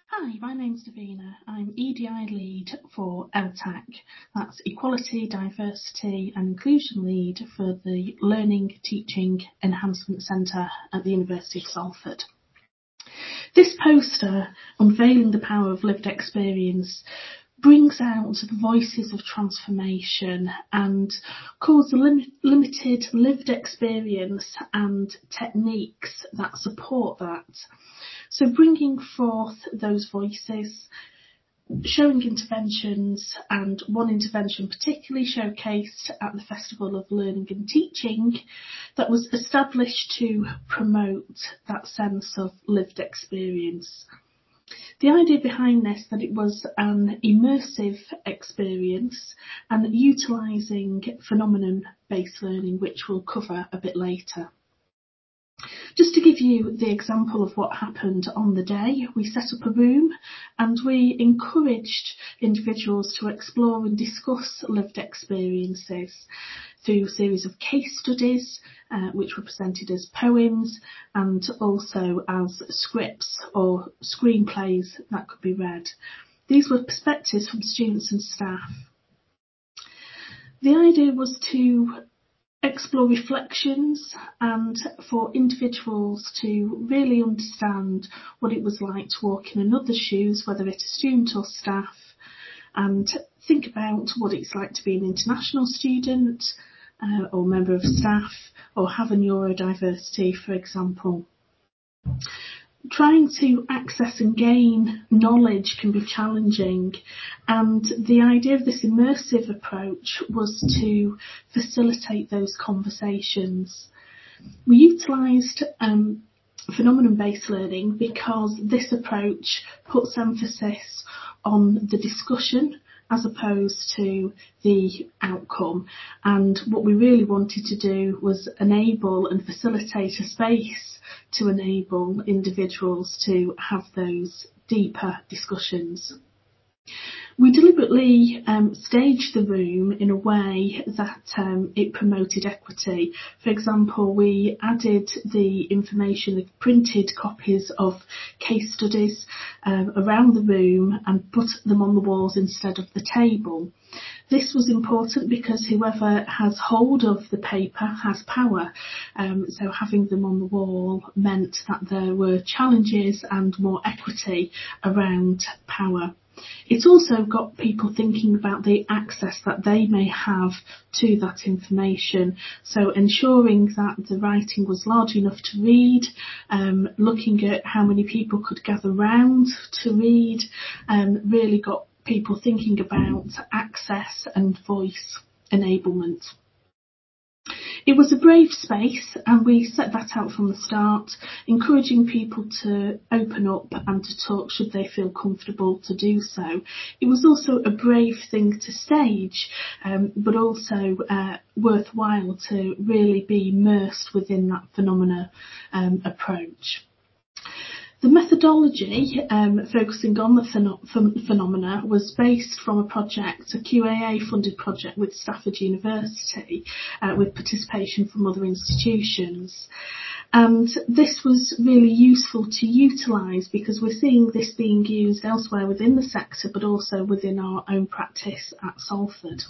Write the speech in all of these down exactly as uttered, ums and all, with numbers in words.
Hi, my name's Davina. I'm E D I lead for E L T A C. That's Equality, Diversity and Inclusion lead for the Learning Teaching Enhancement Centre at the University of Salford. This poster, unveiling the power of lived experience, brings out the voices of transformation and calls the lim- limited lived experience and techniques that support that. So bringing forth those voices, showing interventions, and one intervention particularly showcased at the Festival of Learning and Teaching that was established to promote that sense of lived experience. The idea behind this that it was an immersive experience and utilising phenomenon-based learning, which we'll cover a bit later. Just to give you the example of what happened on the day, we set up a room and we encouraged individuals to explore and discuss lived experiences through a series of case studies, uh, which were presented as poems and also as scripts or screenplays that could be read. These were perspectives from students and staff. The idea was to explore reflections and for individuals to really understand what it was like to walk in another's shoes, whether it's a student or staff, and think about what it's like to be an international student uh, or member of staff or have a neurodiversity, for example. Trying to access and gain knowledge can be challenging, and the idea of this immersive approach was to facilitate those conversations. We utilised um, phenomenon-based learning because this approach puts emphasis on the discussion as opposed to the outcome, and what we really wanted to do was enable and facilitate a space to enable individuals to have those deeper discussions. We deliberately um, staged the room in a way that um, it promoted equity. For example, we added the information of printed copies of case studies um, around the room and put them on the walls instead of the table. This was important because whoever has hold of the paper has power, um, so having them on the wall meant that there were challenges and more equity around power. It also got people thinking about the access that they may have to that information, so ensuring that the writing was large enough to read, um, looking at how many people could gather round to read, um, really got people thinking about access and voice enablement. It was a brave space, and we set that out from the start, encouraging people to open up and to talk should they feel comfortable to do so. It was also a brave thing to stage, um, but also uh, worthwhile to really be immersed within that phenomena um, approach. The methodology, um, focusing on the phen- phenomena, was based from a project, a Q A A-funded project with Stafford University, uh, with participation from other institutions. And this was really useful to utilise because we're seeing this being used elsewhere within the sector, but also within our own practice at Salford.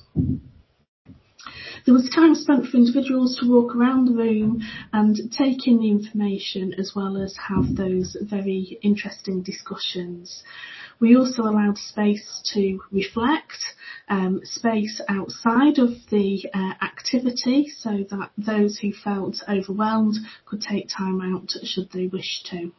There was time spent for individuals to walk around the room and take in the information as well as have those very interesting discussions. We also allowed space to reflect, um, space outside of the uh, activity so that those who felt overwhelmed could take time out should they wish to.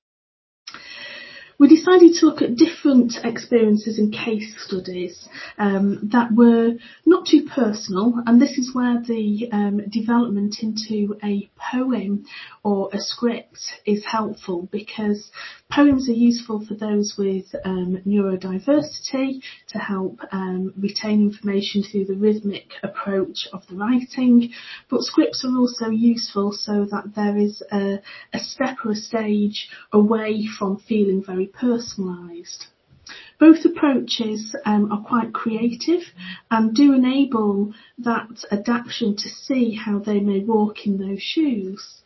We decided to look at different experiences and case studies um, that were not too personal, and this is where the um, development into a poem or a script is helpful, because poems are useful for those with um, neurodiversity to help um, retain information through the rhythmic approach of the writing, but scripts are also useful so that there is a, a step or a stage away from feeling very personalised. Both approaches um, are quite creative and do enable that adaptation to see how they may walk in those shoes.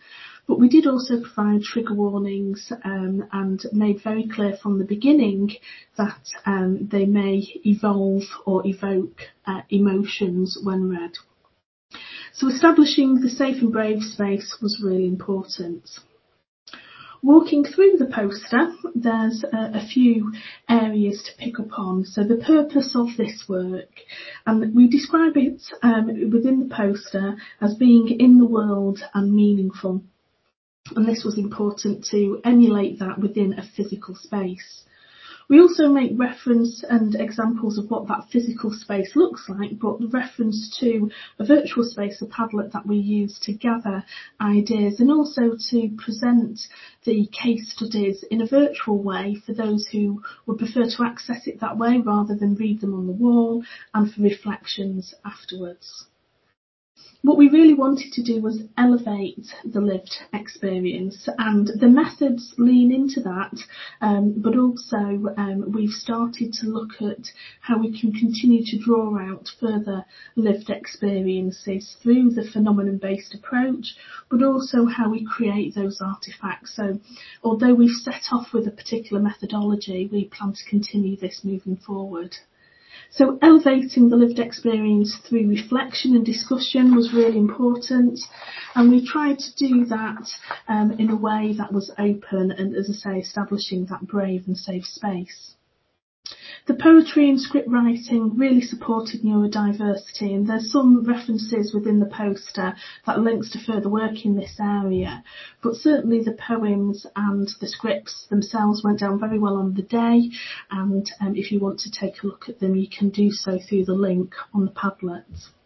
But we did also provide trigger warnings um, and made very clear from the beginning that um, they may evolve or evoke uh, emotions when read. So establishing the safe and brave space was really important. Walking through the poster, there's a, a few areas to pick up on. So the purpose of this work, and we describe it um, within the poster as being in the world and meaningful. And this was important to emulate that within a physical space. We also make reference and examples of what that physical space looks like, but the reference to a virtual space, a Padlet, that we use to gather ideas and also to present the case studies in a virtual way for those who would prefer to access it that way rather than read them on the wall, and for reflections afterwards. What we really wanted to do was elevate the lived experience, and the methods lean into that, um, but also um, we've started to look at how we can continue to draw out further lived experiences through the phenomenon-based approach, but also how we create those artefacts. So although we've set off with a particular methodology, we plan to continue this moving forward. So elevating the lived experience through reflection and discussion was really important, and we tried to do that um, in a way that was open and, as I say, establishing that brave and safe space. The poetry and script writing really supported neurodiversity, and there's some references within the poster that links to further work in this area, but certainly the poems and the scripts themselves went down very well on the day, and um, if you want to take a look at them you can do so through the link on the Padlet.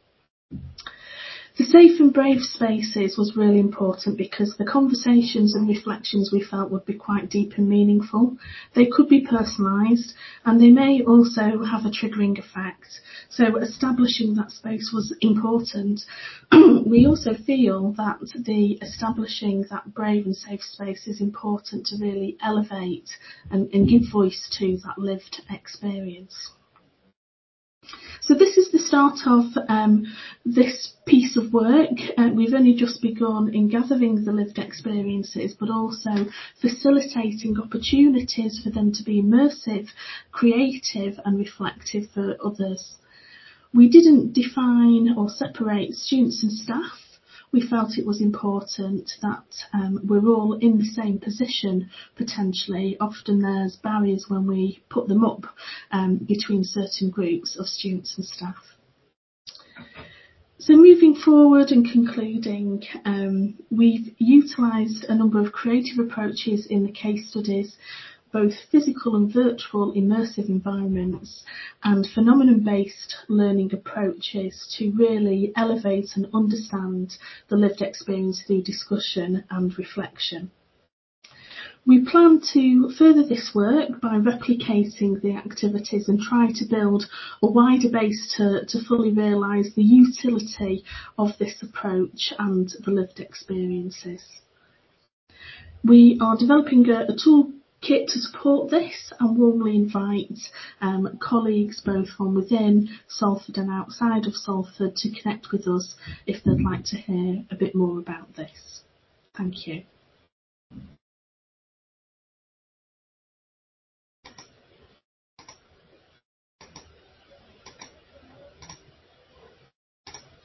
The safe and brave spaces was really important because the conversations and reflections we felt would be quite deep and meaningful. They could be personalised, and they may also have a triggering effect. So establishing that space was important. We also feel that the establishing that brave and safe space is important to really elevate and, and give voice to that lived experience. So this is the start of um, this piece of work. Uh, we've only just begun in gathering the lived experiences, but also facilitating opportunities for them to be immersive, creative and reflective for others. We didn't define or separate students and staff. We felt it was important that um, we're all in the same position, potentially. Often there's barriers when we put them up um, between certain groups of students and staff. So moving forward and concluding, um, we've utilised a number of creative approaches in the case studies, both physical and virtual immersive environments and phenomenon-based learning approaches to really elevate and understand the lived experience through discussion and reflection. We plan to further this work by replicating the activities and try to build a wider base to, to fully realise the utility of this approach and the lived experiences. We are developing a, a tool kit to support this and warmly invite um, colleagues both from within Salford and outside of Salford to connect with us if they'd like to hear a bit more about this. Thank you.